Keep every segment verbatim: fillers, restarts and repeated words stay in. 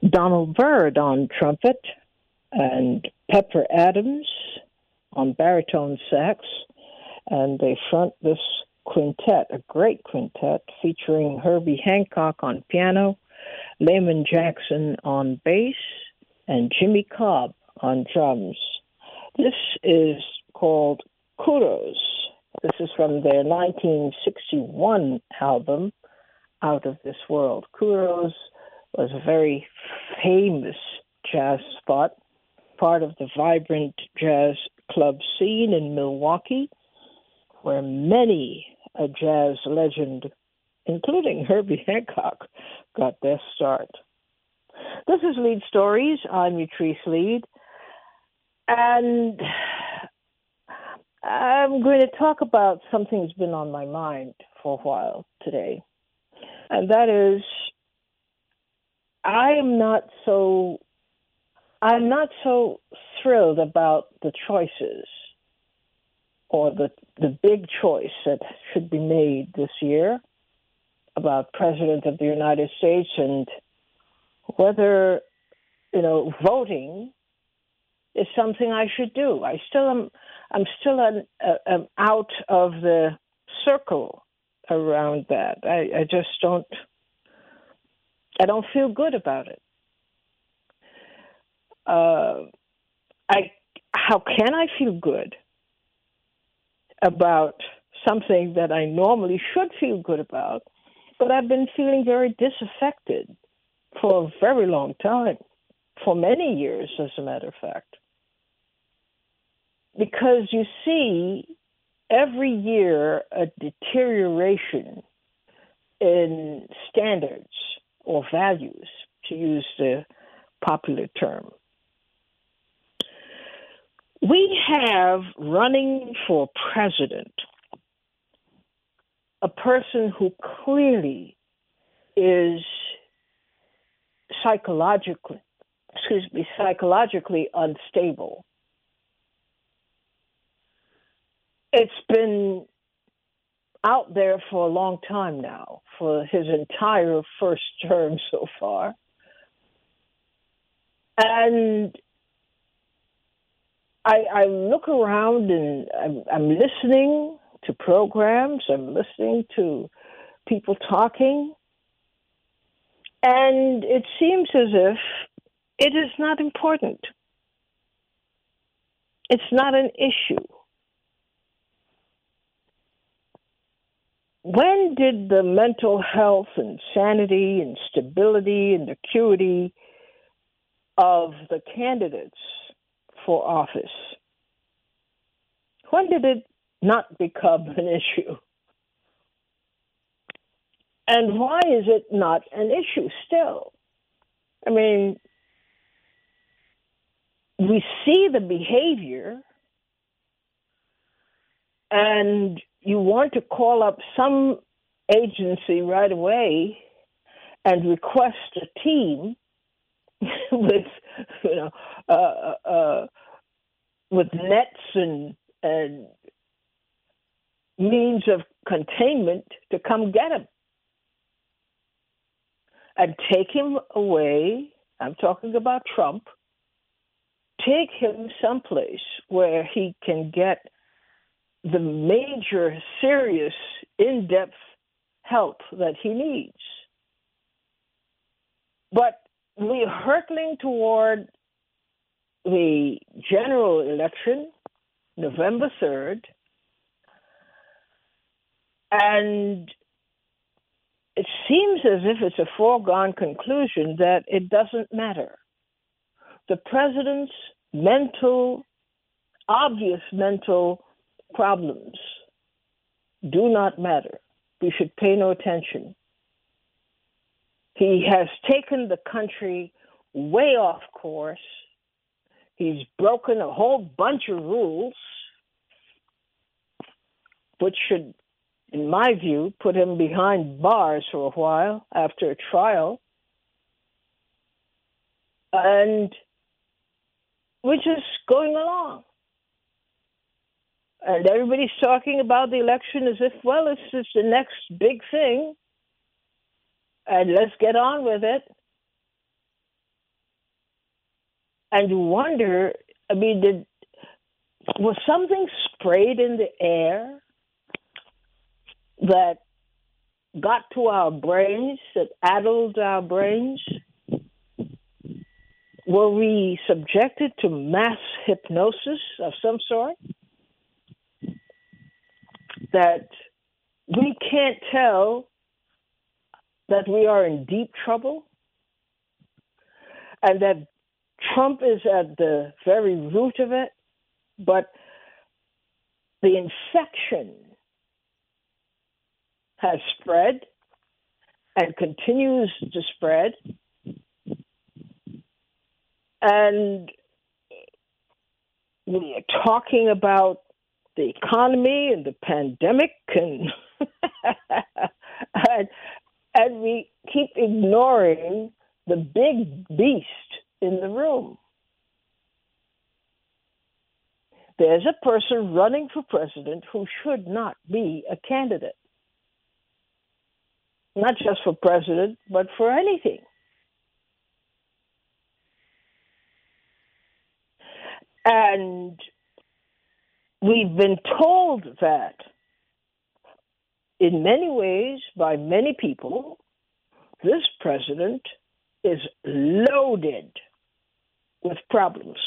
Donald Byrd on trumpet, and Pepper Adams on baritone sax, and they front this quintet, a great quintet, featuring Herbie Hancock on piano, Layman Jackson on bass, and Jimmy Cobb on drums. This is called Kudos. This is from their nineteen sixty-one album, Out of This World. Kudos was a very famous jazz spot, part of the vibrant jazz club scene in Milwaukee, where many a jazz legend, including Herbie Hancock, got their start. This is Lead Stories. I'm Utrice Lead, and I'm going to talk about something that's been on my mind for a while today, and that is I am not so I'm not so thrilled about the choices or the the big choice that should be made this year about President of the United States and whether, you know, voting is something I should do. I still am. I'm still an, uh, am out of the circle around that. I, I just don't. I don't feel good about it. Uh, I. How can I feel good about something that I normally should feel good about, but I've been feeling very disaffected for a very long time, for many years, as a matter of fact. Because you see every year a deterioration in standards or values, to use the popular term. We have running for president a person who clearly is psychologically, excuse me, psychologically unstable. It's been out there for a long time now, for his entire first term so far. And I, I look around and I'm, I'm listening to programs, I'm listening to people talking, and it seems as if it is not important. It's not an issue. When did the mental health and sanity and stability and acuity of the candidates for office, when did it not become an issue? And why is it not an issue still? I mean, we see the behavior, and you want to call up some agency right away and request a team with, you know, uh, uh, with nets and and means of containment to come get him and take him away. I'm talking about Trump. Take him someplace where he can get the major, serious, in-depth help that he needs. But we're hurtling toward the general election, November third, and it seems as if it's a foregone conclusion that it doesn't matter. The president's mental, obvious mental problems do not matter. We should pay no attention. He has taken the country way off course. He's broken a whole bunch of rules, which should, in my view, put him behind bars for a while after a trial. And we're just going along. And everybody's talking about the election as if, well, it's just the next big thing, and let's get on with it. And you wonder, I mean, did was something sprayed in the air that got to our brains, that addled our brains? Were we subjected to mass hypnosis of some sort? That we can't tell that we are in deep trouble? And that Trump is at the very root of it? But the infection has spread and continues to spread. And we are talking about the economy and the pandemic, and, and, and we keep ignoring the big beast in the room. There's a person running for president who should not be a candidate. Not just for president, but for anything. And we've been told that in many ways, by many people, this president is loaded with problems.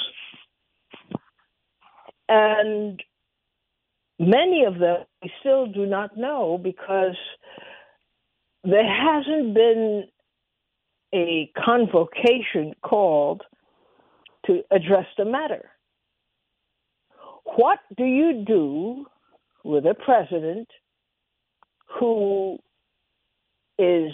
And many of them we still do not know because there hasn't been a convocation called to address the matter. What do you do with a president who is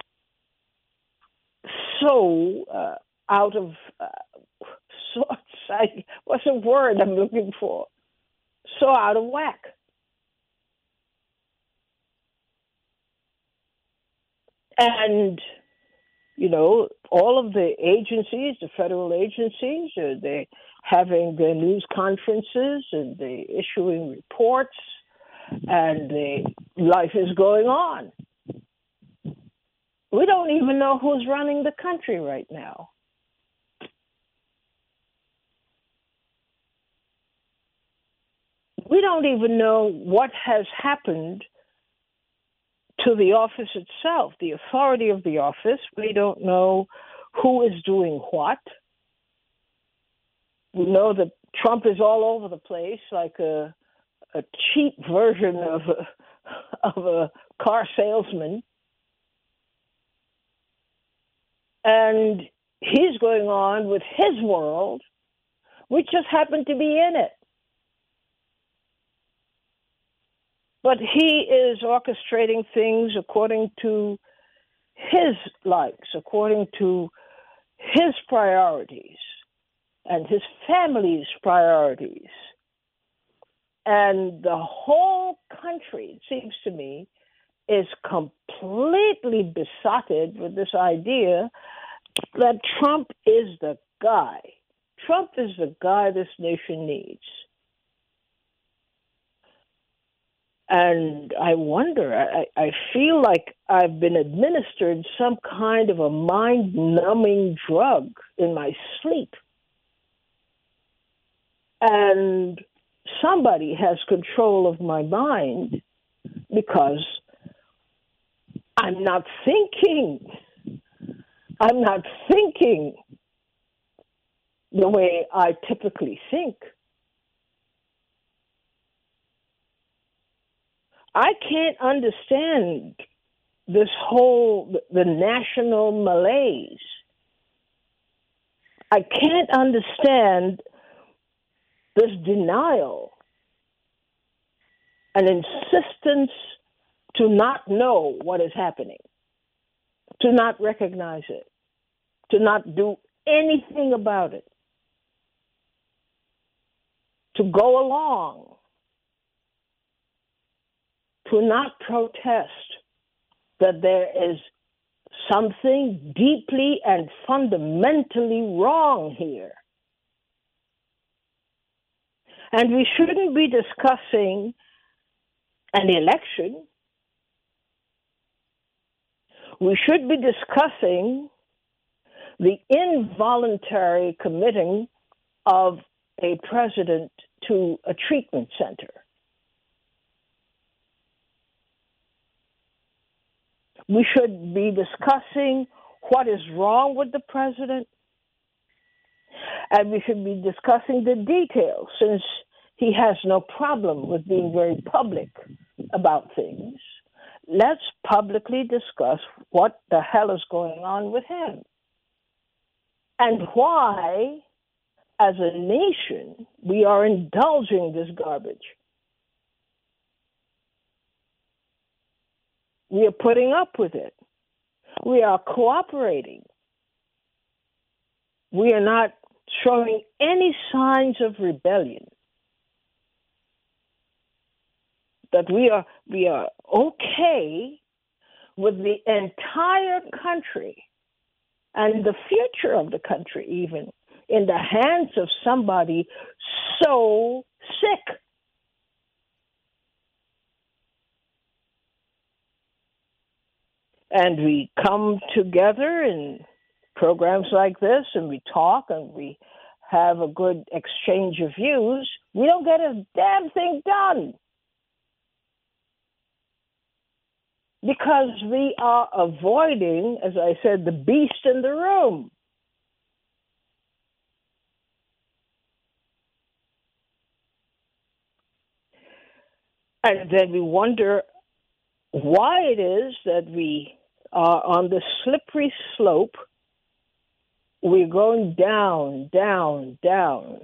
so uh, out of uh, sorts? I, what's the word I'm looking for? So out of whack. And, you know, all of the agencies, the federal agencies, uh, they're having their news conferences and they're issuing reports and the life is going on. We don't even know who's running the country right now. We don't even know what has happened to the office itself, the authority of the office. We don't know who is doing what. We know that Trump is all over the place like a, a cheap version of a, of a car salesman. And he's going on with his world. We just happen to be in it. But he is orchestrating things according to his likes, according to his priorities and his family's priorities. And the whole country, it seems to me, is completely besotted with this idea that Trump is the guy. Trump is the guy this nation needs. And I wonder, I, I feel like I've been administered some kind of a mind-numbing drug in my sleep. And somebody has control of my mind because I'm not thinking. I'm not thinking the way I typically think. I can't understand this whole, the national malaise. I can't understand this denial, an insistence to not know what is happening, to not recognize it, to not do anything about it, to go along, to not protest that there is something deeply and fundamentally wrong here. And we shouldn't be discussing an election. We should be discussing the involuntary committing of a president to a treatment center. We should be discussing what is wrong with the president, and we should be discussing the details, since he has no problem with being very public about things. Let's publicly discuss what the hell is going on with him and why, as a nation, we are indulging this garbage. We are putting up with it. We are cooperating. We are not showing any signs of rebellion. That we are we are okay with the entire country and the future of the country even in the hands of somebody so sick. And we come together in programs like this, and we talk, and we have a good exchange of views. We don't get a damn thing done because we are avoiding, as I said, the beast in the room. And then we wonder why it is that we are on the slippery slope. We're going down, down, down.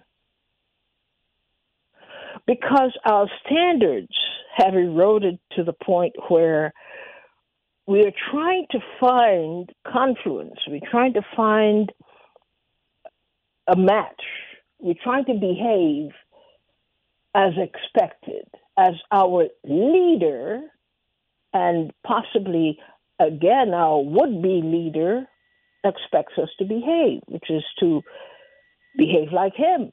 Because our standards have eroded to the point where we are trying to find confluence. We're trying to find a match. We're trying to behave as expected, as our leader, and possibly, again, our would-be leader expects us to behave, which is to behave like him.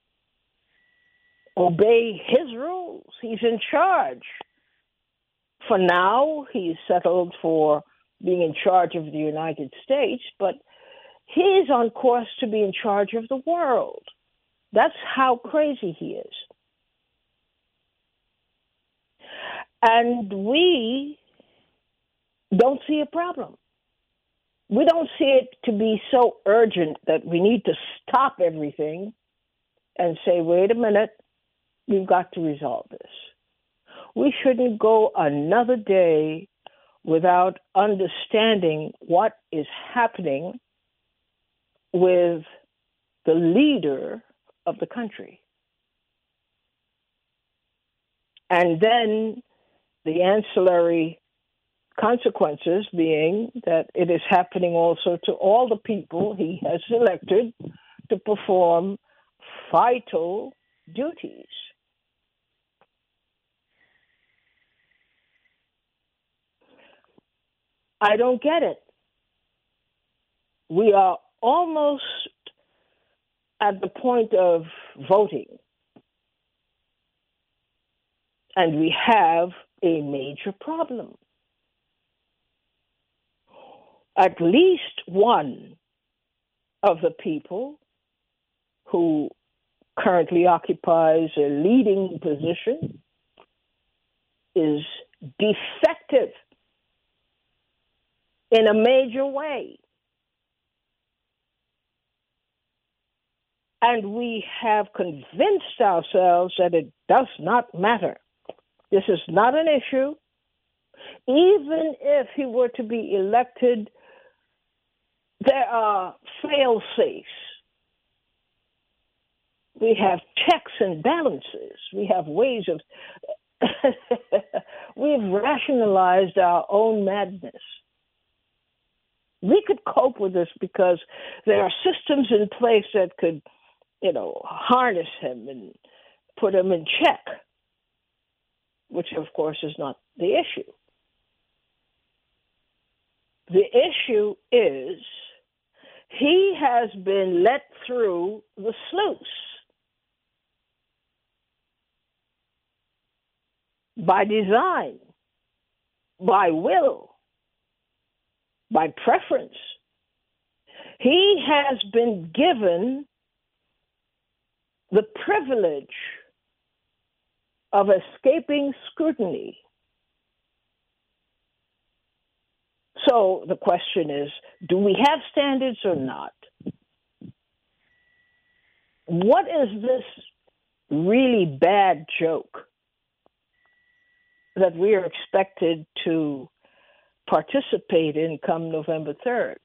Obey his rules. He's in charge. For now, he's settled for being in charge of the United States, but he's on course to be in charge of the world. That's how crazy he is. And we don't see a problem. We don't see it to be so urgent that we need to stop everything and say, wait a minute, we've got to resolve this. We shouldn't go another day without understanding what is happening with the leader of the country. And then the ancillary consequences being that it is happening also to all the people he has selected to perform vital duties. I don't get it. We are almost at the point of voting, and we have a major problem. At least one of the people who currently occupies a leading position is defective in a major way. And we have convinced ourselves that it does not matter. This is not an issue. Even if he were to be elected, there are fail-safes. We have checks and balances. We have ways of... We've rationalized our own madness. We could cope with this because there are systems in place that could, you know, harness him and put him in check, which, of course, is not the issue. The issue is he has been let through the sluice by design, by will, by preference. He has been given the privilege of escaping scrutiny. So the question is, do we have standards or not? What is this really bad joke that we are expected to participate in come November third?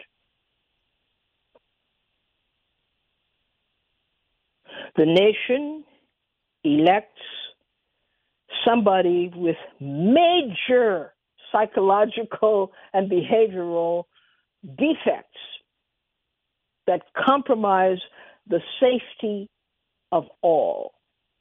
The nation elects somebody with major psychological and behavioral defects that compromise the safety of all.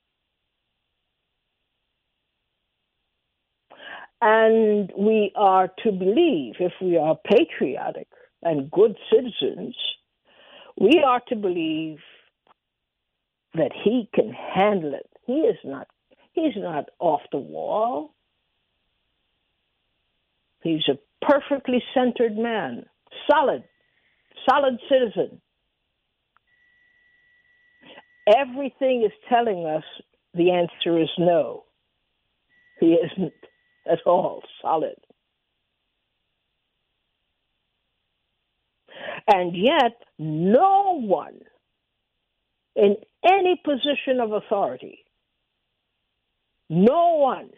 And we are to believe, if we are patriotic and good citizens, we are to believe that he can handle it. He is not, he's not off the wall. He's a perfectly centered man, solid, solid citizen. Everything is telling us the answer is no. He isn't at all solid. And yet, no one in any position of authority, no one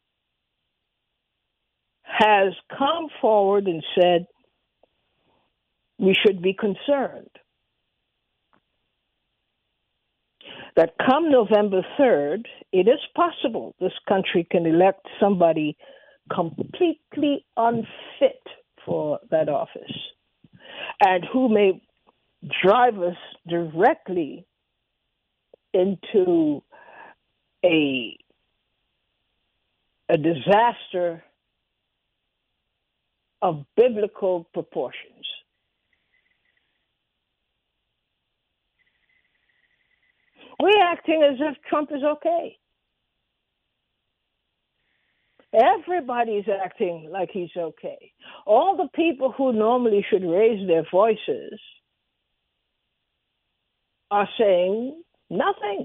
has come forward and said we should be concerned that come November third, it is possible this country can elect somebody completely unfit for that office and who may drive us directly into a, a disaster of biblical proportions. We're acting as if Trump is okay. Everybody's acting like he's okay. All the people who normally should raise their voices are saying nothing.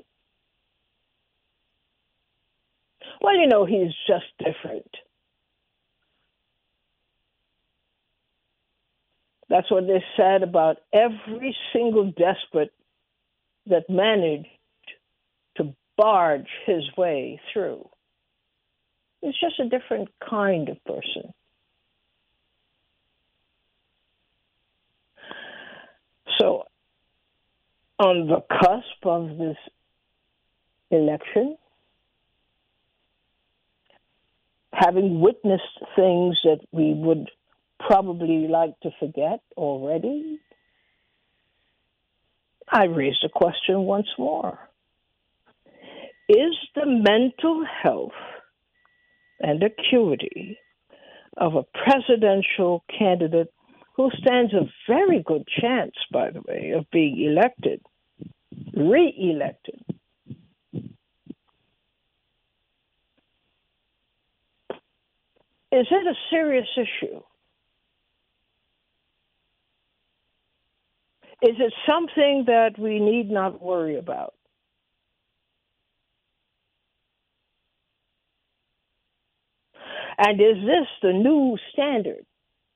Well, you know, he's just different. That's what they said about every single despot that managed to barge his way through. He's just a different kind of person. So, on the cusp of this election, having witnessed things that we would probably like to forget already, I raise the question once more. Is the mental health and acuity of a presidential candidate who stands a very good chance, by the way, of being elected, re-elected, is it a serious issue? Is it something that we need not worry about? And is this the new standard?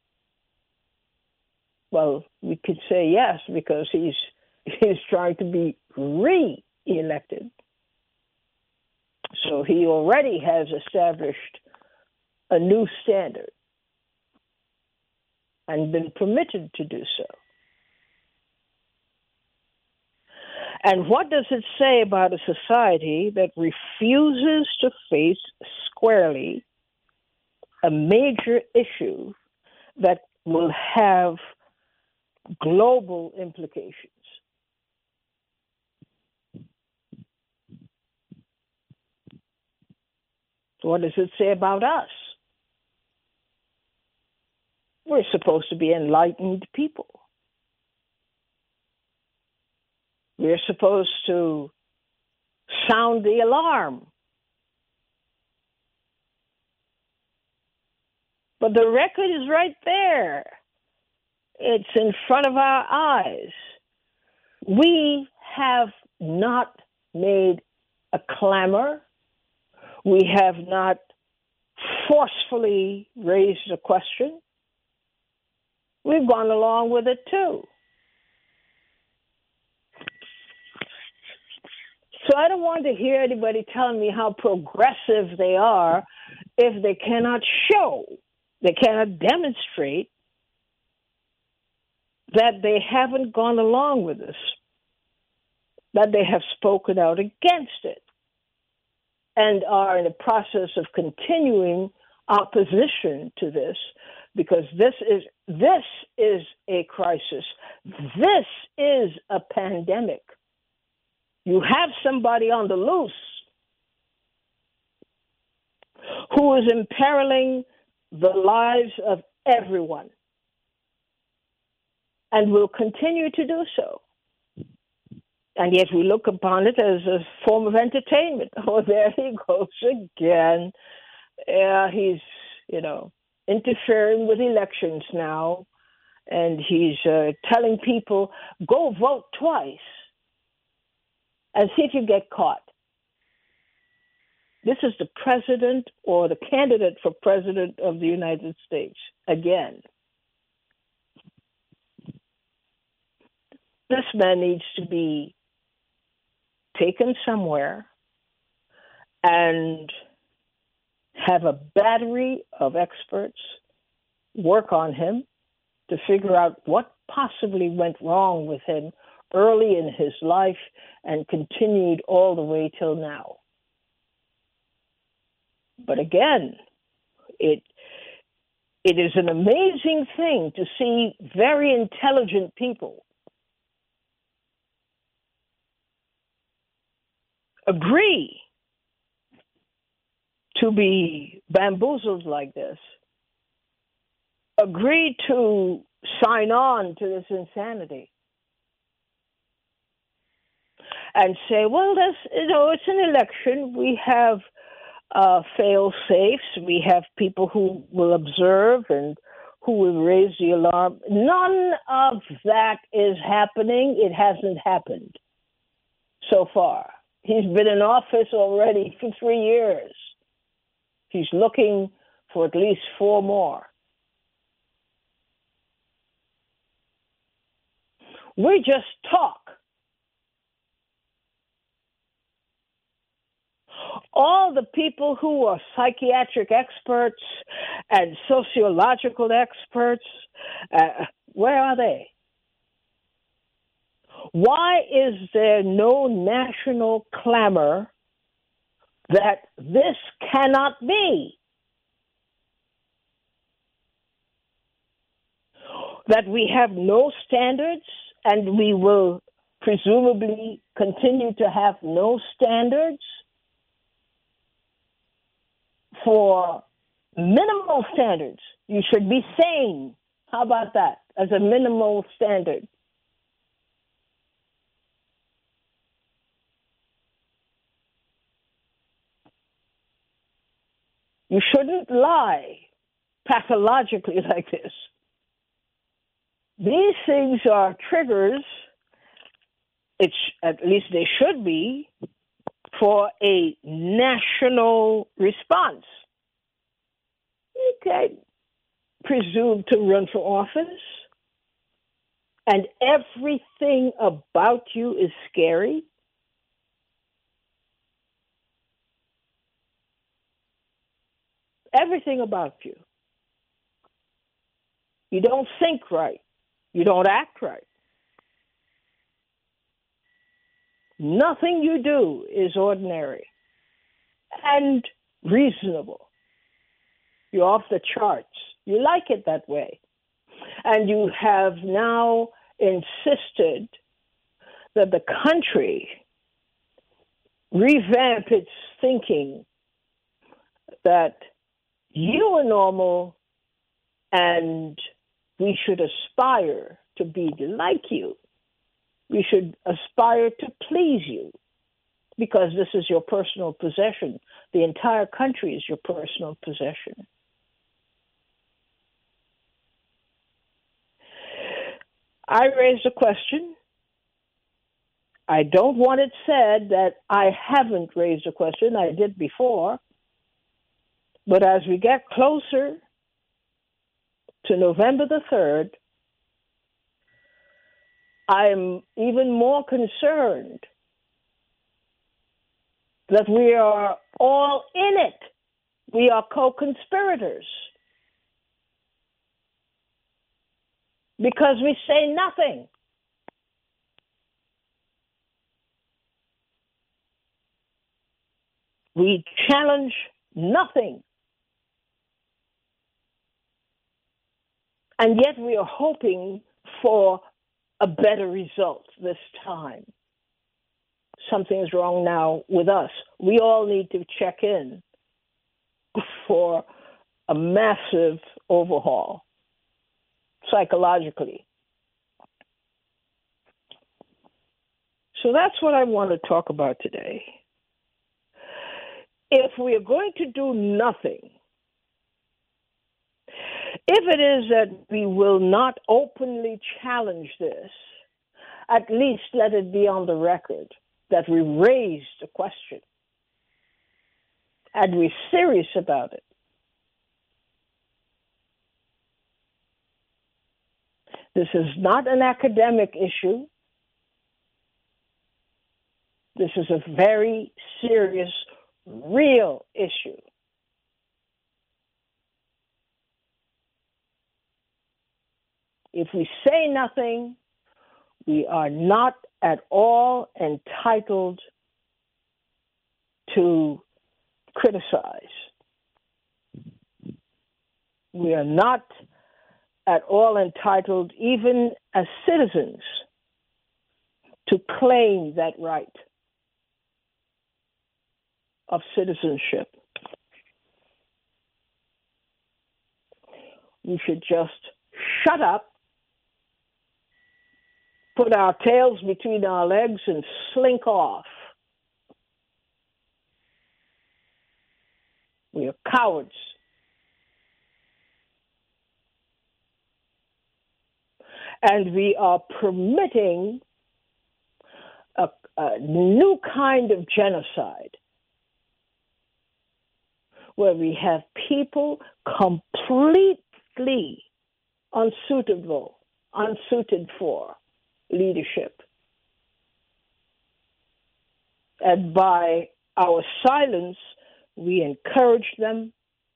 Well, we could say yes, because he's he's trying to be re-elected. So he already has established a new standard and been permitted to do so. And what does it say about a society that refuses to face squarely a major issue that will have global implications? What does it say about us? We're supposed to be enlightened people. We're supposed to sound the alarm. But the record is right there. It's in front of our eyes. We have not made a clamor. We have not forcefully raised a question. We've gone along with it too. So I don't want to hear anybody telling me how progressive they are if they cannot show, they cannot demonstrate that they haven't gone along with this, that they have spoken out against it, and are in the process of continuing opposition to this, because this is this is a crisis. This is a pandemic. You have somebody on the loose who is imperiling the lives of everyone and will continue to do so. And yet we look upon it as a form of entertainment. Oh, there he goes again. Yeah, he's, you know, interfering with elections now, and he's uh, telling people, go vote twice and see if you get caught. This is the president or the candidate for president of the United States again. This man needs to be taken somewhere and have a battery of experts work on him to figure out what possibly went wrong with him early in his life and continued all the way till now. But again, it it is an amazing thing to see very intelligent people agree to be bamboozled like this, agree to sign on to this insanity, and say, well, that's, you know, it's an election. We have uh, fail-safes. We have people who will observe and who will raise the alarm. None of that is happening. It hasn't happened so far. He's been in office already for three years. He's looking for at least four more. We just talk. All the people who are psychiatric experts and sociological experts, uh, where are they? Why is there no national clamor that this cannot be? That we have no standards and we will presumably continue to have no standards for minimal standards. You should be sane. How about that as a minimal standard? You shouldn't lie pathologically like this. These things are triggers, it's, at least they should be, for a national response. You can't presume to run for office, and everything about you is scary. Everything about you. You don't think right. You don't act right. Nothing you do is ordinary and reasonable. You're off the charts. You like it that way. And you have now insisted that the country revamp its thinking that you are normal and we should aspire to be like you. We should aspire to please you because this is your personal possession. The entire country is your personal possession. I raised a question. I don't want it said that I haven't raised a question. I did before. But as we get closer to November the third, I'm even more concerned that we are all in it. We are co-conspirators. Because we say nothing. We challenge nothing. And yet we are hoping for a better result this time. Something is wrong now with us. We all need to check in for a massive overhaul, psychologically. So that's what I want to talk about today. If we are going to do nothing, if it is that we will not openly challenge this, at least let it be on the record that we raised a question and we're serious about it. This is not an academic issue. This is a very serious, real issue. If we say nothing, we are not at all entitled to criticize. We are not at all entitled, even as citizens, to claim that right of citizenship. We should just shut up, put our tails between our legs, and slink off. We are cowards. And we are permitting a, a new kind of genocide where we have people completely unsuitable, unsuited for leadership. And by our silence, we encourage them,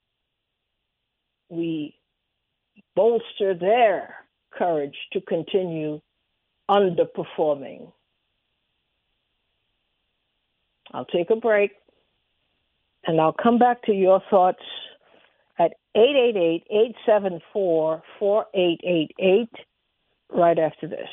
we bolster their courage to continue underperforming. I'll take a break, and I'll come back to your thoughts at eight eight eight, eight seven four, four eight eight eight right after this.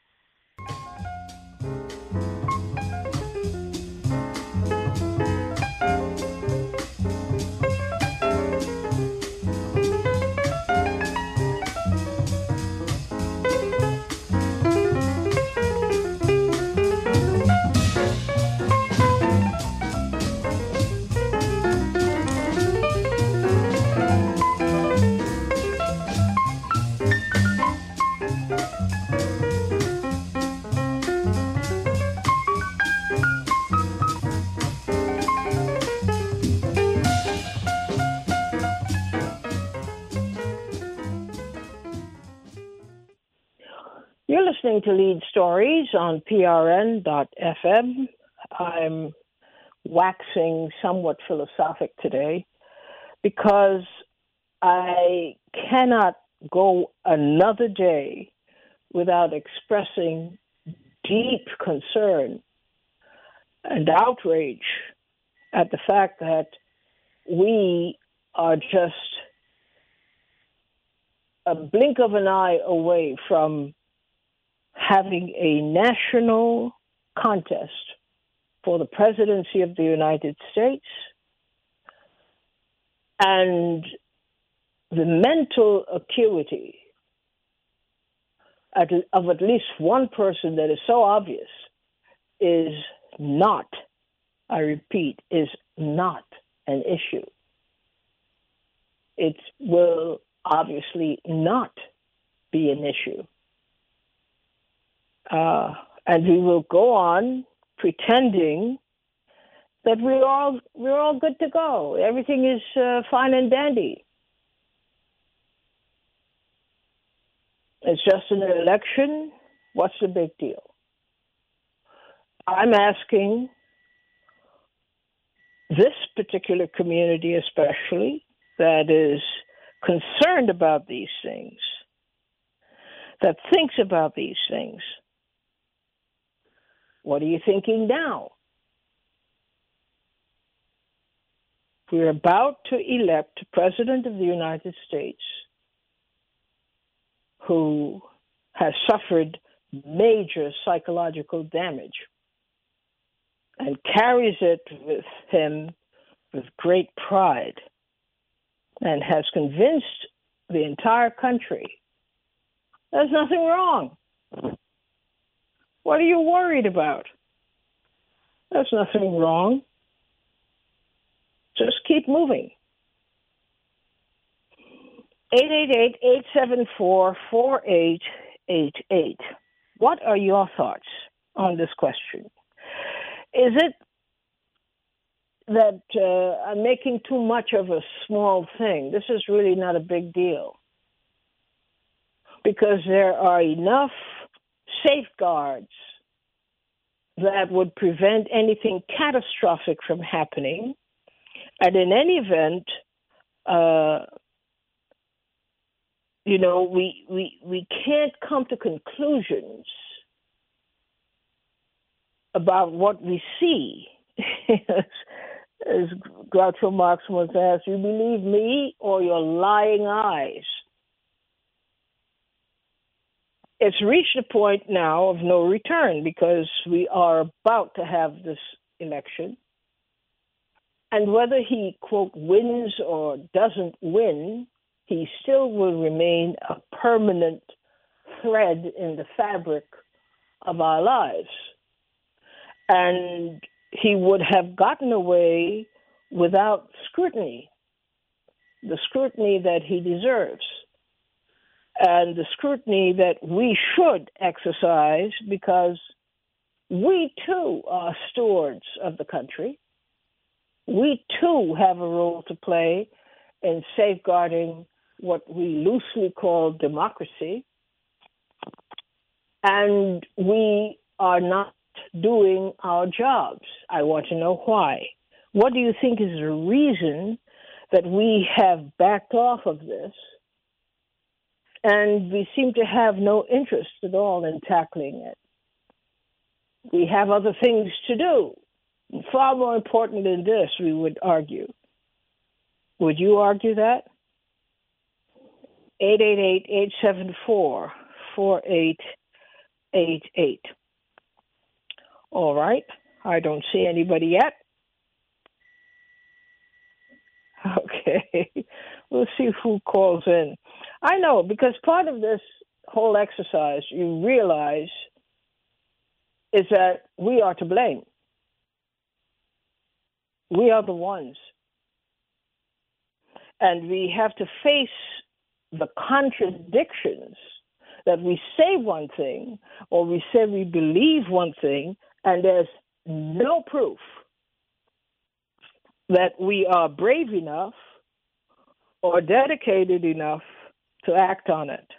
You're listening to Lead Stories on P R N dot F M. I'm waxing somewhat philosophic today because I cannot go another day without expressing deep concern and outrage at the fact that we are just a blink of an eye away from having a national contest for the presidency of the United States, and the mental acuity at, of at least one person that is so obvious is not, I repeat, is not an issue. It will obviously not be an issue. Uh, and we will go on pretending that we're all we're all good to go. Everything is uh, fine and dandy. It's just an election. What's the big deal? I'm asking this particular community especially that is concerned about these things, that thinks about these things. What are you thinking now? We're about to elect a president of the United States who has suffered major psychological damage and carries it with him with great pride and has convinced the entire country there's nothing wrong. What are you worried about? There's nothing wrong. Just keep moving. eight eight eight, eight seven four, four eight eight eight. What are your thoughts on this question? Is it that uh, I'm making too much of a small thing? This is really not a big deal. Because there are enough safeguards that would prevent anything catastrophic from happening. And in any event, uh, you know, we, we, we can't come to conclusions about what we see. As Groucho Marx once asked, you believe me or your lying eyes? It's reached a point now of no return because we are about to have this election. And whether he, quote, wins or doesn't win, he still will remain a permanent thread in the fabric of our lives. And he would have gotten away without scrutiny, the scrutiny that he deserves, and the scrutiny that we should exercise because we too are stewards of the country. We too have a role to play in safeguarding what we loosely call democracy. And we are not doing our jobs. I want to know why. What do you think is the reason that we have backed off of this and we seem to have no interest at all in tackling it? We have other things to do. Far more important than this, we would argue. Would you argue that? eight eight eight, eight seven four, four eight eight eight. All right. I don't see anybody yet. Okay. We'll see who calls in. I know, because part of this whole exercise, you realize, is that we are to blame. We are the ones. And we have to face the contradictions that we say one thing or we say we believe one thing and there's no proof that we are brave enough or dedicated enough to act on it.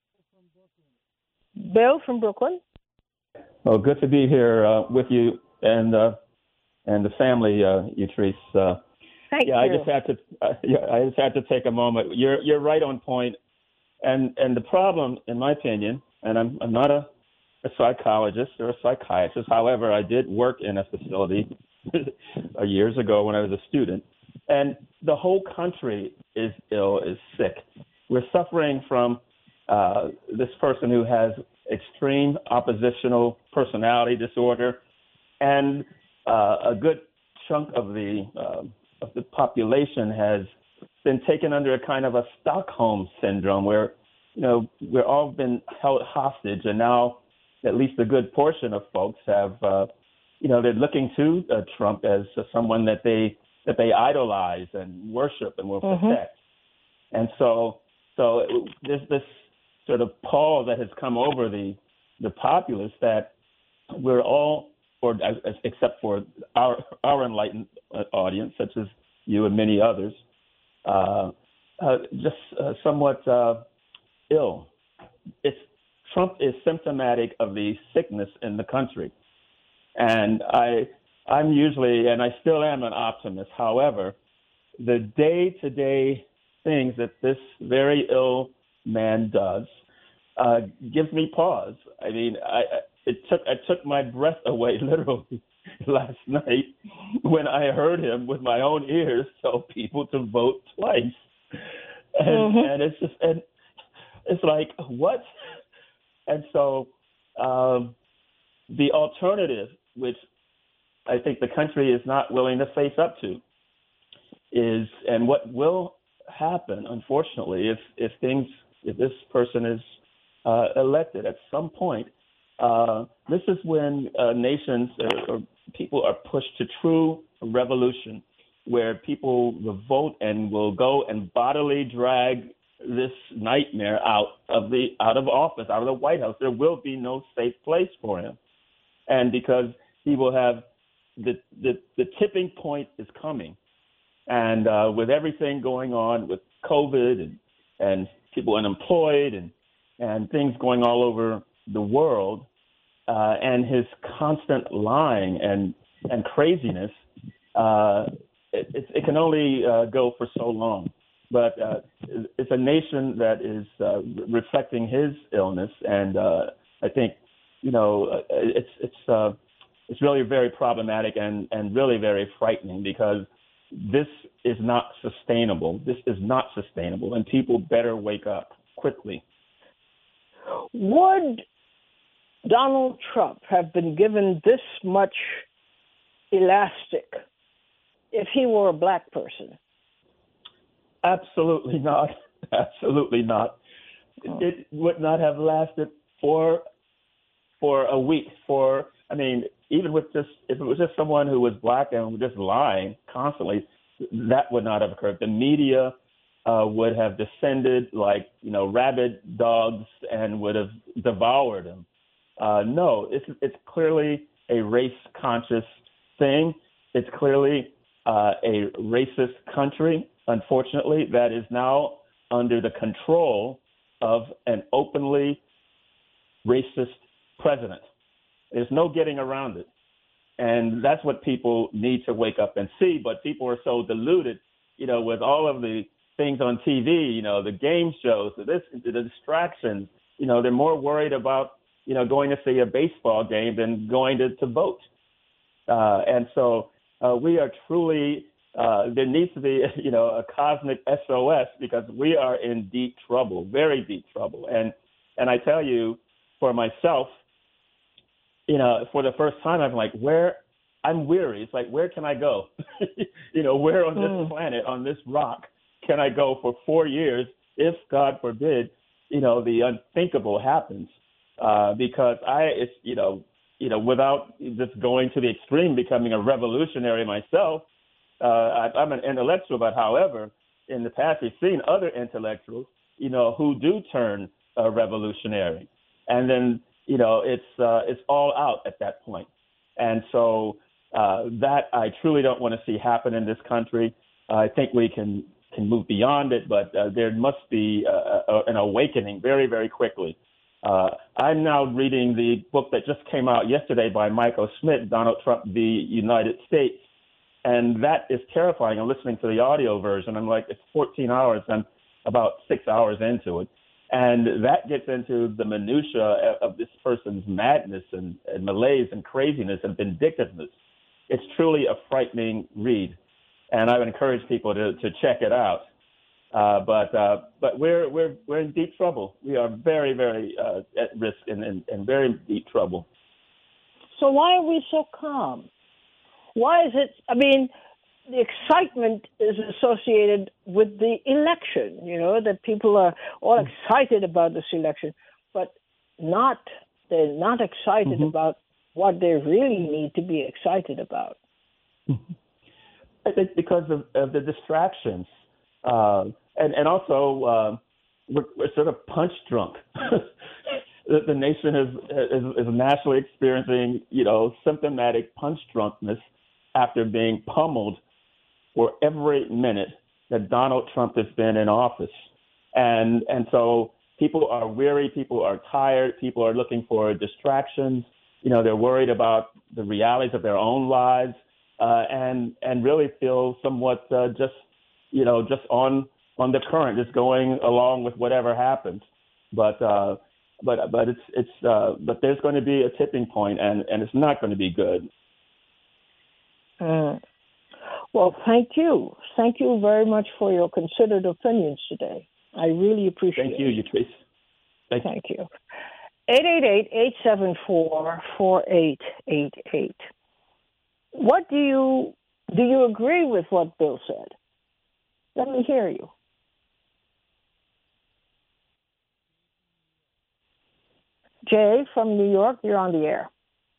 Bill from Brooklyn. Well, good to be here uh, with you and uh, and the family, uh, Utrice. Uh, Thank yeah, you. I just had to. Uh, yeah, I just had to take a moment. You're you're right on point, and and the problem, in my opinion, and I'm I'm not a, a psychologist or a psychiatrist. However, I did work in a facility years ago when I was a student, and the whole country is ill, is sick. We're suffering from uh, this person who has extreme oppositional personality disorder, and uh, a good chunk of the uh, of the population has been taken under a kind of a Stockholm syndrome, where you know we're all been held hostage, and now at least a good portion of folks have uh, you know they're looking to uh, Trump as uh, someone that they that they idolize and worship and will protect, mm-hmm. and so so there's this sort of pall that has come over the the populace that we're all, or except for our our enlightened audience, such as you and many others, uh, uh, just uh, somewhat uh, ill. It's Trump is symptomatic of the sickness in the country, and I I'm usually, and I still am, an optimist. However, the day-to-day things that this very ill man does uh, gives me pause. I mean, I, it took I took my breath away literally last night when I heard him with my own ears tell people to vote twice, and, mm-hmm. and it's just and it's like what? And so um, the alternative, which I think the country is not willing to face up to, is and what will happen, unfortunately, if if things if this person is uh, elected at some point. Uh, this is when uh, nations or, or people are pushed to true revolution, where people will vote and will go and bodily drag this nightmare out of the out of office, out of the White House. There will be no safe place for him, and because he will have the the, the tipping point is coming, and uh, with everything going on with COVID and and people unemployed and and things going all over the world, uh, and his constant lying and and craziness, uh, it, it, it can only uh, go for so long. But uh, it's a nation that is uh, reflecting his illness, and uh, I think you know it's it's uh, it's really very problematic and and really very frightening, because this is not sustainable. This is not sustainable, and people better wake up quickly. Would Donald Trump have been given this much elastic if he were a black person? Absolutely not. Absolutely not. Oh. It, it would not have lasted for for a week. For I mean, even with just if it was just someone who was black and just lying constantly, that would not have occurred. The media uh, would have descended like you know rabid dogs and would have devoured him. Uh, no, it's it's clearly a race-conscious thing. It's clearly uh, a racist country, unfortunately, that is now under the control of an openly racist president. There's no getting around it. And that's what people need to wake up and see. But people are so deluded, you know, with all of the things on T V, you know, the game shows, the, this, the distractions. You know, they're more worried about, you know, going to see a baseball game than going to, to vote. Uh, and so uh, we are truly, uh, there needs to be, you know, a cosmic S O S, because we are in deep trouble, very deep trouble. And and I tell you, for myself, you know, for the first time, I'm like, where, I'm weary. It's like, where can I go? you know, where on this mm. planet, on this rock, can I go for four years if, God forbid, you know, the unthinkable happens? Uh, because I, it's, you know, you know, without just going to the extreme, becoming a revolutionary myself, uh, I, I'm an intellectual, but however, in the past, we've seen other intellectuals, you know, who do turn uh, revolutionary. And then, you know, it's uh, it's all out at that point. And so uh, that I truly don't want to see happen in this country. Uh, I think we can, can move beyond it, but uh, there must be uh, a, an awakening very, very quickly. Uh, I'm now reading the book that just came out yesterday by Michael Schmidt, Donald Trump v. United States. And that is terrifying. I'm listening to the audio version. I'm like, it's fourteen hours. I'm about six hours into it. And that gets into the minutia of this person's madness and, and malaise and craziness and vindictiveness. It's truly a frightening read. And I would encourage people to, to check it out. Uh, but uh, but we're we're we're in deep trouble. We are very very uh, at risk and in, in, in very deep trouble. So why are we so calm? Why is it? I mean, the excitement is associated with the election. You know that people are all excited about this election, but not they're not excited mm-hmm. about what they really need to be excited about. I think because of, of the distractions. Uh, and, and also, uh, we're, we're sort of punch drunk. the, the nation is, is is nationally experiencing, you know, symptomatic punch drunkenness after being pummeled for every minute that Donald Trump has been in office. And and so people are weary, people are tired, people are looking for distractions. You know, they're worried about the realities of their own lives, uh, and and really feel somewhat uh, just, you know, just on on the current, just going along with whatever happens. But uh, but but it's it's uh, but there's going to be a tipping point, and, and it's not going to be good. Mm. Well, thank you. Thank you very much for your considered opinions today. I really appreciate Thank you, it. Yatrice. Thank, Thank you. eight eight eight, eight seven four, four eight eight eight. What do you do you agree with what Bill said? Let me hear you. Jay from New York, you're on the air.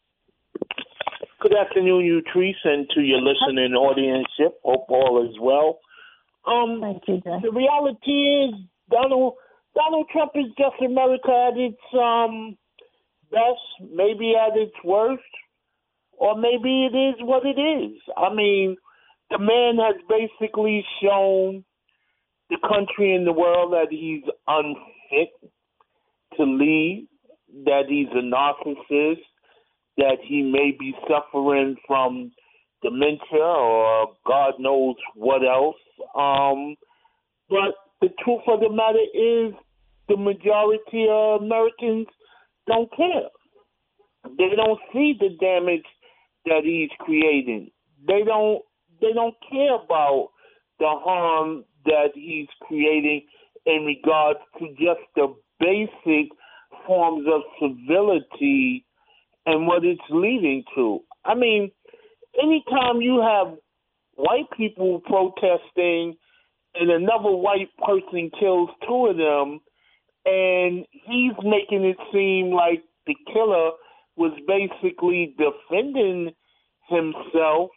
Good afternoon, Yatrice, and to your listening audience. Hope all is well. Um, Thank you, Jay. The reality is Donald Donald Trump is just America at its um, best, maybe at its worst, or maybe it is what it is. I mean, the man has basically shown the country and the world that he's unfit to lead, that he's a narcissist, that he may be suffering from dementia or God knows what else. Um, but the truth of the matter is the majority of Americans don't care. They don't see the damage that he's creating. They don't they don't care about the harm that he's creating in regards to just the basic forms of civility and what it's leading to. I mean, anytime you have white people protesting and another white person kills two of them, and he's making it seem like the killer was basically defending himself,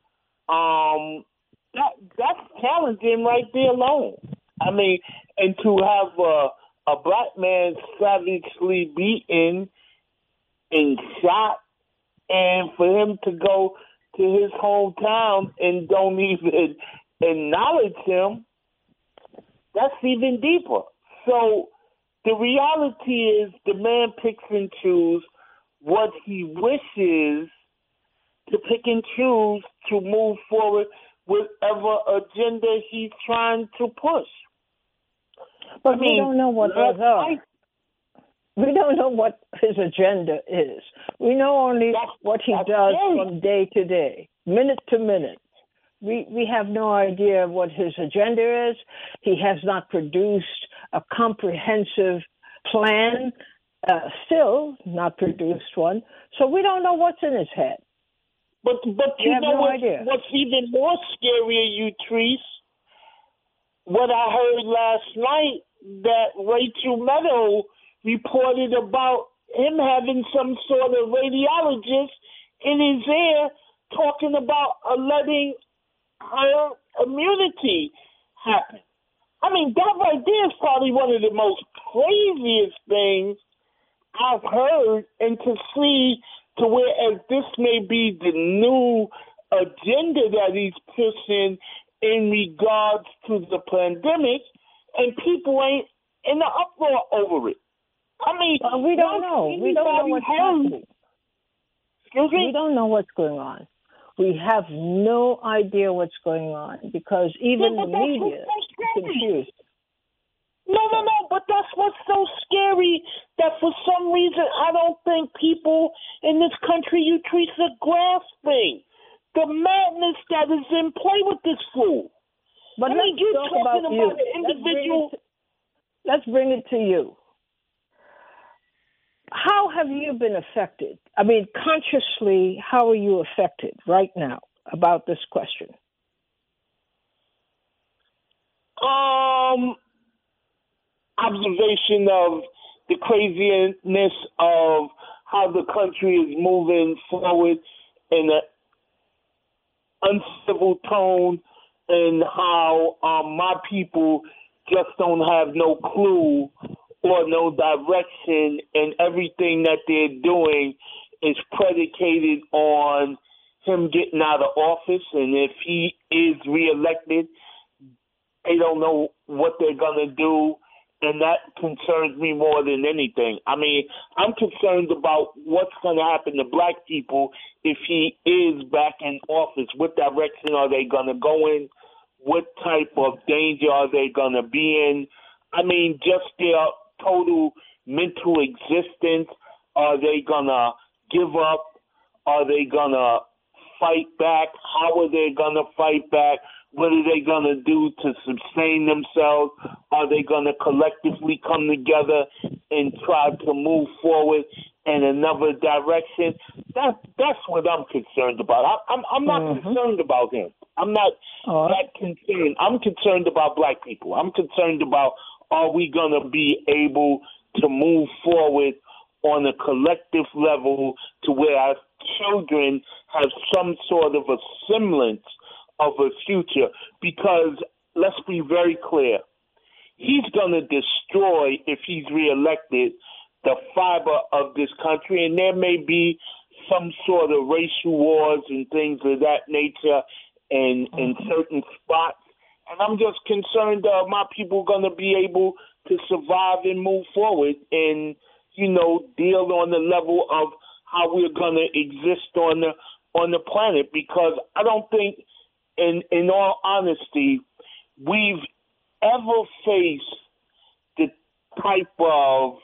um, that that's challenging right there alone. I mean, and to have a, a black man savagely beaten and shot, and for him to go to his hometown and don't even acknowledge him, that's even deeper. So the reality is the man picks and chooses what he wishes to pick and choose to move forward whatever agenda he's trying to push. But I we mean, don't know what those are. We don't know what his agenda is. We know only That's, what he that's does scary. from day to day, minute to minute. We we have no idea what his agenda is. He has not produced a comprehensive plan, uh, still not produced one. So we don't know what's in his head. But but We you have know no what, idea. what's even more scarier, Yatrice? What I heard last night, that Rachel Maddow reported about him having some sort of radiologist in his ear talking about uh, letting her immunity happen. I mean, that right there is probably one of the most craziest things I've heard, and to see to whereas this may be the new agenda that he's pushing in regards to the pandemic, and people ain't in the uproar over it. I mean, Uh, we don't know. We don't know what's happening. Excuse me? We don't know what's going on. We have no idea what's going on because even Yeah, the but that's media what's so is scary. confused. No, no, no, but that's what's so scary, that for some reason I don't think people in this country, Yatrice, are grasping the madness that is in play with this fool. But I let's mean, you're talk talking about about you. an Let's bring, individual. it to, let's bring it to you. How have you been affected? I mean, consciously, how are you affected right now about this question? Um, observation of the craziness of how the country is moving forward in an uncivil tone, and how um, my people just don't have no clue or no direction, and everything that they're doing is predicated on him getting out of office. And if he is reelected, they don't know what they're going to do. And that concerns me more than anything. I mean, I'm concerned about what's going to happen to black people if he is back in office. What direction are they going to go in? What type of danger are they going to be in? I mean, just their total mental existence. Are they going to give up? Are they going to fight back? How are they going to fight back? What are they going to do to sustain themselves? Are they going to collectively come together and try to move forward in another direction? That that's what I'm concerned about. I, I'm I'm not mm-hmm. concerned about him. I'm not uh, that concerned. I'm concerned about black people. I'm concerned about, are we going to be able to move forward on a collective level to where our children have some sort of a semblance of a future? Because let's be very clear, he's going to destroy, if he's reelected, the fiber of this country, and there may be some sort of racial wars and things of that nature in, in certain spots. And I'm just concerned uh, my people are going to be able to survive and move forward and, you know, deal on the level of how we're going to exist on the on the planet. Because I don't think, in in all honesty, we've ever faced the type of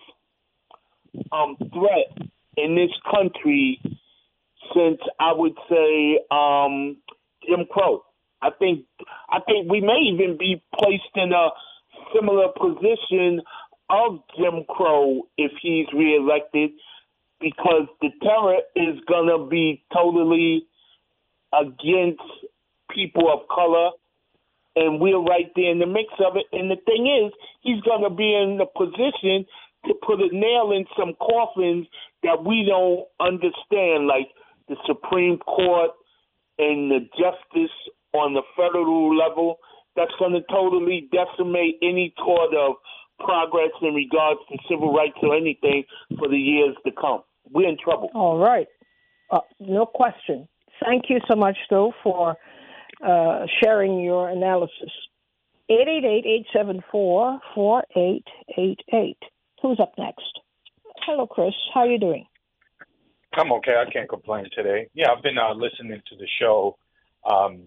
um, threat in this country since, I would say, um, Jim Crow. I think I think we may even be placed in a similar position of Jim Crow if he's reelected, because the terror is going to be totally against people of color, and we're right there in the mix of it. And the thing is, he's going to be in the position to put a nail in some coffins that we don't understand, like the Supreme Court and the justice on the federal level. That's going to totally decimate any sort of progress in regards to civil rights or anything for the years to come. We're in trouble. All right. Uh, no question. Thank you so much, though, for uh, sharing your analysis. eight eight eight, eight seven four, four eight eight eight. Who's up next? Hello, Chris. How are you doing? I'm okay. I can't complain today. Yeah, I've been uh, listening to the show. Um,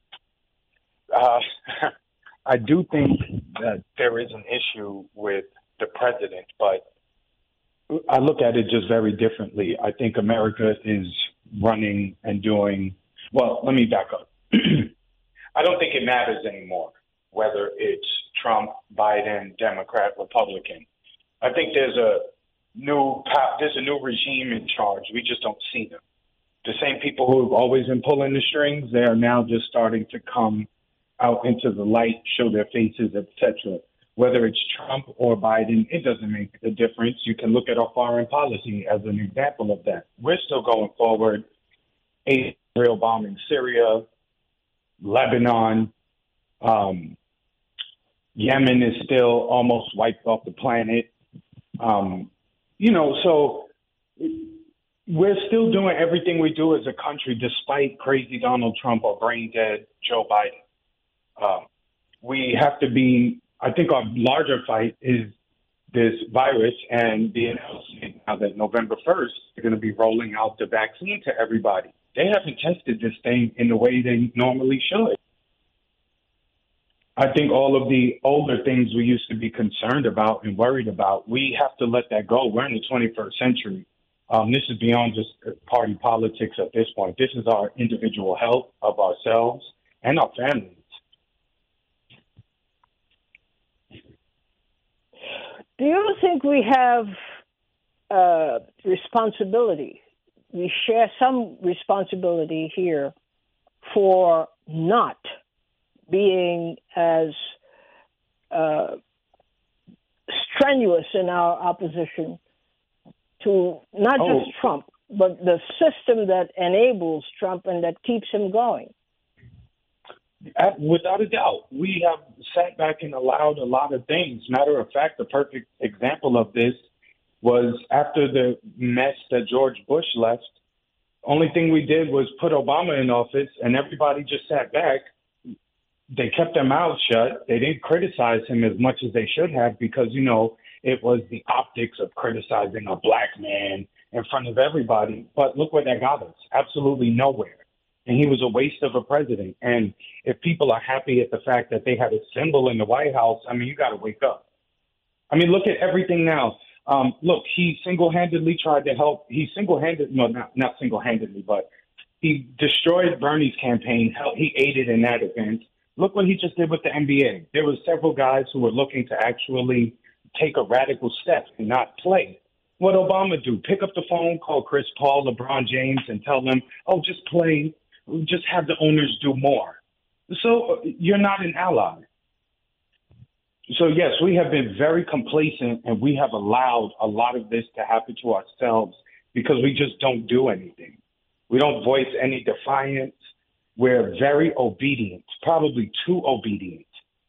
uh, I do think that there is an issue with the president, but I look at it just very differently. I think America is running and doing, well, let me back up. I don't think it matters anymore whether it's Trump, Biden, Democrat, Republican. I think there's a new there's a new regime in charge. We just don't see them. The same people who have always been pulling the strings, they are now just starting to come out into the light, show their faces, et cetera. Whether it's Trump or Biden, it doesn't make a difference. You can look at our foreign policy as an example of that. We're still going forward. Israel bombing Syria, Lebanon, um, Yemen is still almost wiped off the planet. Um, you know, so we're still doing everything we do as a country despite crazy Donald Trump or brain dead Joe Biden. Um, we have to be, I think our larger fight is this virus and the announcement now that November first, they're going to be rolling out the vaccine to everybody. They haven't tested this thing in the way they normally should. I think all of the older things we used to be concerned about and worried about, we have to let that go. We're in the twenty-first century. Um, this is beyond just party politics at this point. This is our individual health of ourselves and our families. Do you think we have uh, responsibility? We share some responsibility here for not being as uh, strenuous in our opposition to not oh. just Trump, but the system that enables Trump and that keeps him going. At- Without a doubt, we have sat back and allowed a lot of things. Matter of fact, the perfect example of this was after the mess that George Bush left. Only thing we did was put Obama in office, and everybody just sat back. They kept their mouths shut. They didn't criticize him as much as they should have because, you know, it was the optics of criticizing a black man in front of everybody. But look where that got us. Absolutely nowhere. And he was a waste of a president. And if people are happy at the fact that they had a symbol in the White House, I mean, you got to wake up. I mean, look at everything now. Um, look, he single-handedly tried to help. He single-handed, no, not, not single-handedly, but he destroyed Bernie's campaign. He aided in that event. Look what he just did with the N B A. There were several guys who were looking to actually take a radical step and not play. What Obama do? Pick up the phone, call Chris Paul, LeBron James, and tell them, oh, just play. Just have the owners do more. So you're not an ally. So, yes, we have been very complacent, and we have allowed a lot of this to happen to ourselves because we just don't do anything. We don't voice any defiance. We're very obedient, probably too obedient.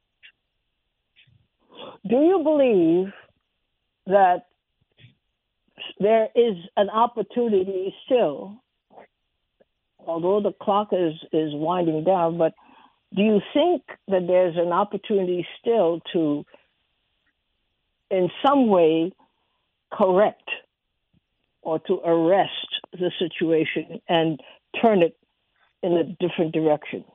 Do you believe that there is an opportunity still, although the clock is, is winding down, but do you think that there's an opportunity still to, in some way, correct or to arrest the situation and turn it in a different direction?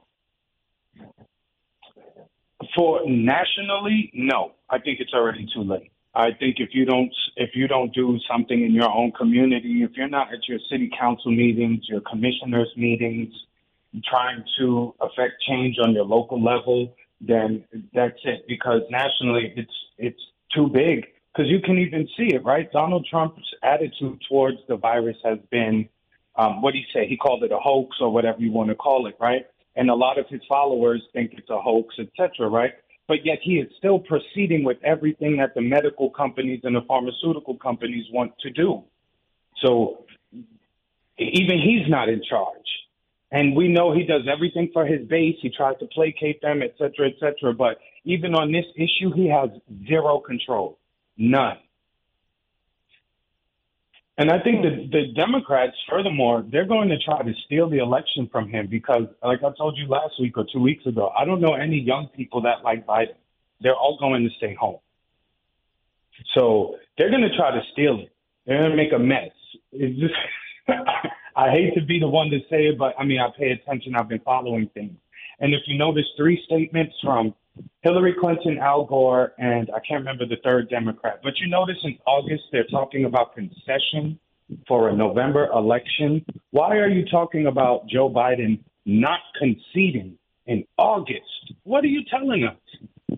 For nationally, no. I think it's already too late. I think if you don't if you don't do something in your own community, if you're not at your city council meetings, your commissioners' meetings, trying to affect change on your local level, then that's it. Because nationally, it's it's too big. Because you can even see it, right? Donald Trump's attitude towards the virus has been, um, what did he say? He called it a hoax or whatever you want to call it, right? And a lot of his followers think it's a hoax, et cetera, right? But yet he is still proceeding with everything that the medical companies and the pharmaceutical companies want to do. So even he's not in charge. And we know he does everything for his base. He tries to placate them, et cetera, et cetera. But even on this issue, he has zero control. None. And I think the, the Democrats, furthermore, they're going to try to steal the election from him because, like I told you last week or two weeks ago, I don't know any young people that like Biden. They're all going to stay home. So they're going to try to steal it. They're going to make a mess. It's just, I hate to be the one to say it, but, I mean, I pay attention. I've been following things. And if you notice three statements from Hillary Clinton, Al Gore, and I can't remember the third Democrat. But you notice in August they're talking about concession for a November election. Why are you talking about Joe Biden not conceding in August? What are you telling us?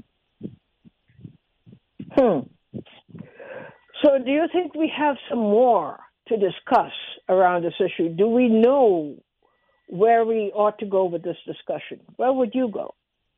Hmm. So do you think we have some more to discuss around this issue? Do we know where we ought to go with this discussion? Where would you go?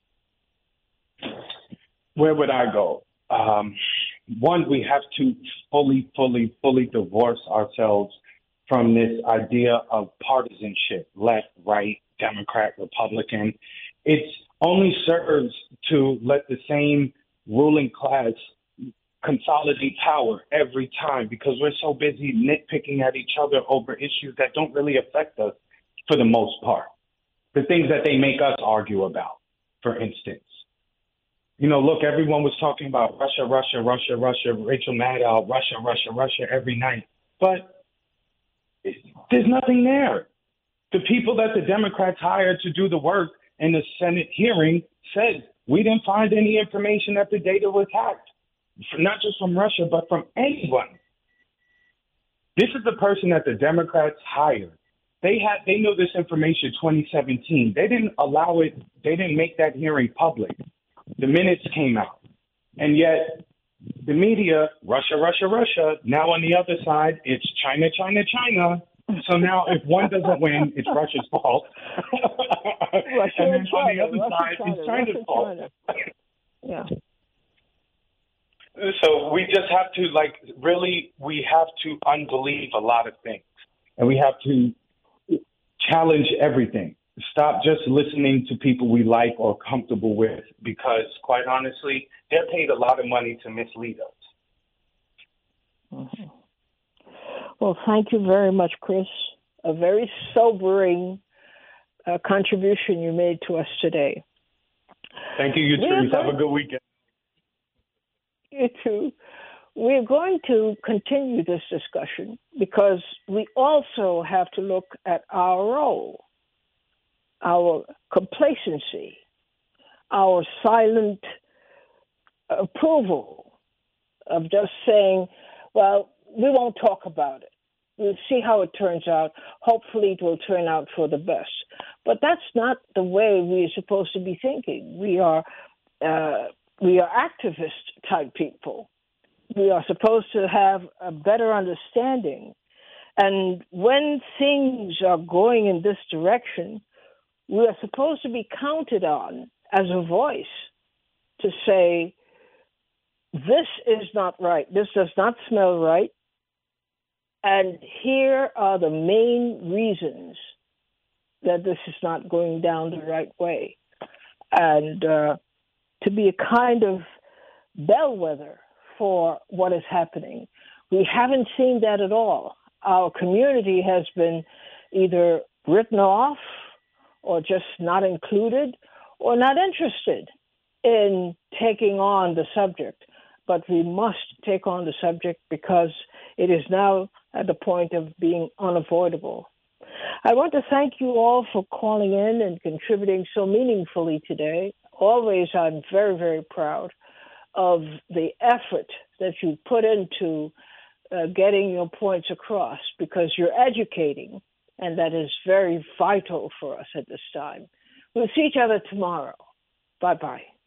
Where would I go? Um, one, we have to fully, fully, fully divorce ourselves from this idea of partisanship, left, right, Democrat, Republican. It only serves to let the same ruling class consolidate power every time because we're so busy nitpicking at each other over issues that don't really affect us for the most part. The things that they make us argue about, for instance. You know, look, everyone was talking about Russia, Russia, Russia, Russia, Rachel Maddow, Russia, Russia, Russia every night. But there's nothing there. The people that the Democrats hired to do the work in the Senate hearing said, we didn't find any information that the data was hacked, not just from Russia, but from anyone. This is the person that the Democrats hired. They had, they knew this information twenty seventeen. They didn't allow it. They didn't make that hearing public. The minutes came out. And yet the media, Russia, Russia, Russia. Now on the other side, it's China, China, China. So now if one doesn't win, it's Russia's fault. Russia and then China, on the other Russia, side, China, it's China's Russia, fault. China. Yeah. So we just have to, like, really, we have to unbelieve a lot of things. And we have to challenge everything. stop just listening to people we like or comfortable with, because quite honestly, they're paid a lot of money to mislead us. Mm-hmm. Well, thank you very much, Chris. A very sobering uh, contribution you made to us today. Thank you, you two. Have a good weekend. You too. We're going to continue this discussion because we also have to look at our role, our complacency, our silent approval of just saying, well, we won't talk about it. We'll see how it turns out. Hopefully it will turn out for the best. But that's not the way we're supposed to be thinking. We are uh, we are activist type people. We are supposed to have a better understanding. And when things are going in this direction, we are supposed to be counted on as a voice to say, this is not right. This does not smell right. And here are the main reasons that this is not going down the right way. And uh, to be a kind of bellwether for what is happening. We haven't seen that at all. Our community has been either written off or just not included or not interested in taking on the subject. But we must take on the subject because it is now at the point of being unavoidable. I want to thank you all for calling in and contributing so meaningfully today. Always, I'm very, very proud of the effort that you put into uh, getting your points across, because you're educating, and that is very vital for us at this time. We'll see each other tomorrow. Bye-bye.